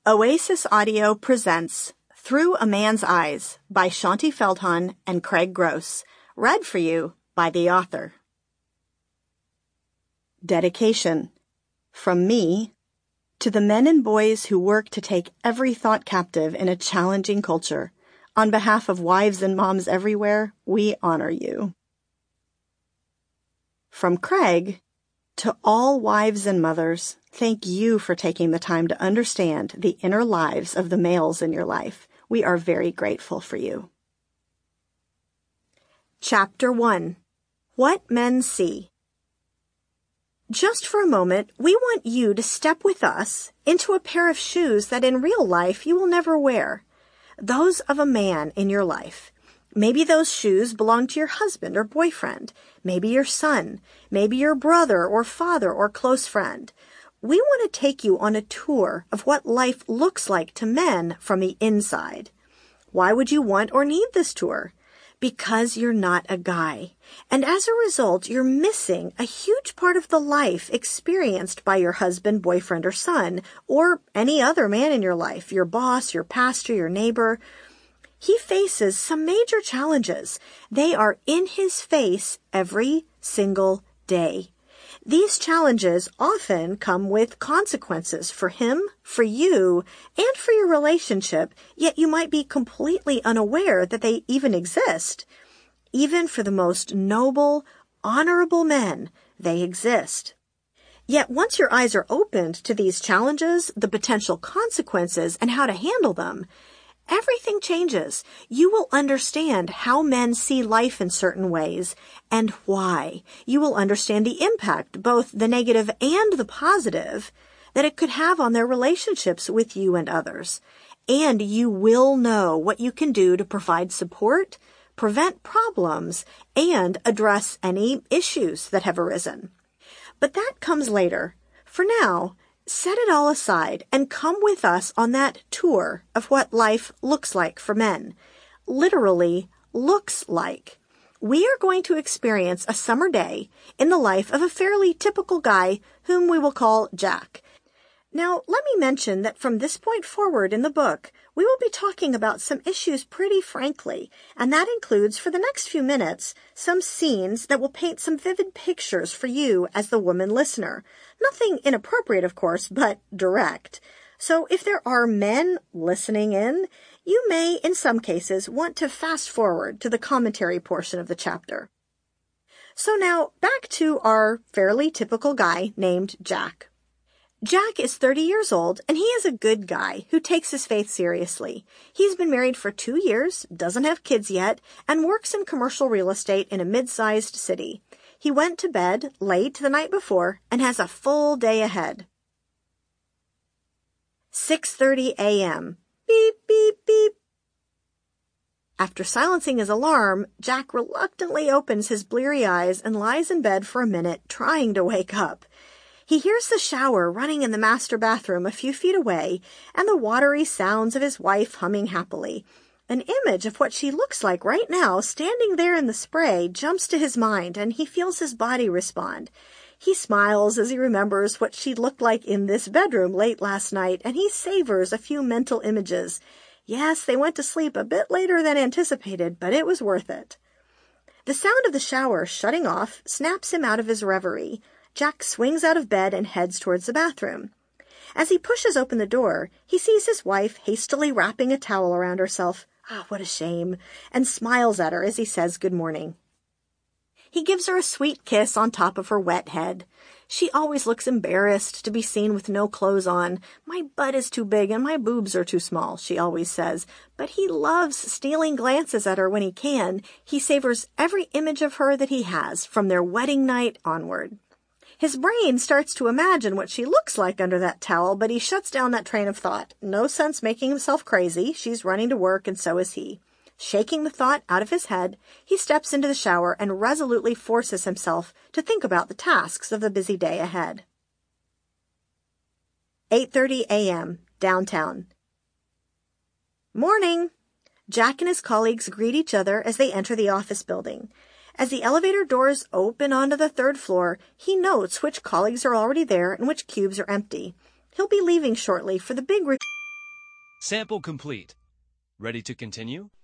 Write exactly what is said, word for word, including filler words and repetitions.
Oasis Audio presents Through a Man's Eyes by Shaunti Feldhahn and Craig Gross, read for you by the author. Dedication. From me, to the men and boys who work to take every thought captive in a challenging culture, on behalf of wives and moms everywhere, we honor you. From Craig, to all wives and mothers, thank you for taking the time to understand the inner lives of the males in your life. We are very grateful for you. Chapter one. What Men See. Just for a moment, we want you to step with us into a pair of shoes that in real life you will never wear. Those of a man in your life. Maybe those shoes belong to your husband or boyfriend, maybe your son, maybe your brother or father or close friend. We want to take you on a tour of what life looks like to men from the inside. Why would you want or need this tour? Because you're not a guy. And as a result, you're missing a huge part of the life experienced by your husband, boyfriend, or son, or any other man in your life, your boss, your pastor, your neighbor. He faces some major challenges. They are in his face every single day. These challenges often come with consequences for him, for you, and for your relationship, yet you might be completely unaware that they even exist. Even for the most noble, honorable men, they exist. Yet once your eyes are opened to these challenges, the potential consequences, and how to handle them, everything changes. You will understand how men see life in certain ways and why. You will understand the impact, both the negative and the positive, that it could have on their relationships with you and others. And you will know what you can do to provide support, prevent problems, and address any issues that have arisen. But that comes later. For now, set it all aside and come with us on that tour of what life looks like for men. Literally, looks like. We are going to experience a summer day in the life of a fairly typical guy whom we will call Jack. Now, let me mention that from this point forward in the book, we will be talking about some issues pretty frankly, and that includes, for the next few minutes, some scenes that will paint some vivid pictures for you as the woman listener. Nothing inappropriate, of course, but direct. So if there are men listening in, you may, in some cases, want to fast forward to the commentary portion of the chapter. So now, back to our fairly typical guy named Jack. Jack is thirty years old, and he is a good guy who takes his faith seriously. He's been married for two years, doesn't have kids yet, and works in commercial real estate in a mid-sized city. He went to bed late the night before and has a full day ahead. six thirty a.m. Beep, beep, beep. After silencing his alarm, Jack reluctantly opens his bleary eyes and lies in bed for a minute, trying to wake up. He hears the shower running in the master bathroom a few feet away and the watery sounds of his wife humming happily. An image of what she looks like right now standing there in the spray jumps to his mind, and he feels his body respond. He smiles as he remembers what she looked like in this bedroom late last night, and he savors a few mental images. Yes, they went to sleep a bit later than anticipated, but it was worth it. The sound of the shower shutting off snaps him out of his reverie. Jack swings out of bed and heads towards the bathroom. As he pushes open the door, he sees his wife hastily wrapping a towel around herself. Ah, what a shame, and smiles at her as he says good morning. He gives her a sweet kiss on top of her wet head. She always looks embarrassed to be seen with no clothes on. My butt is too big and my boobs are too small, she always says. But he loves stealing glances at her when he can. He savors every image of her that he has from their wedding night onward. His brain starts to imagine what she looks like under that towel, but he shuts down that train of thought. No sense making himself crazy. She's running to work, and so is he. Shaking the thought out of his head, he steps into the shower and resolutely forces himself to think about the tasks of the busy day ahead. eight thirty a.m., downtown. Morning! Jack and his colleagues greet each other as they enter the office building. As the elevator doors open onto the third floor, he notes which colleagues are already there and which cubes are empty. He'll be leaving shortly for the big re- Sample complete. Ready to continue?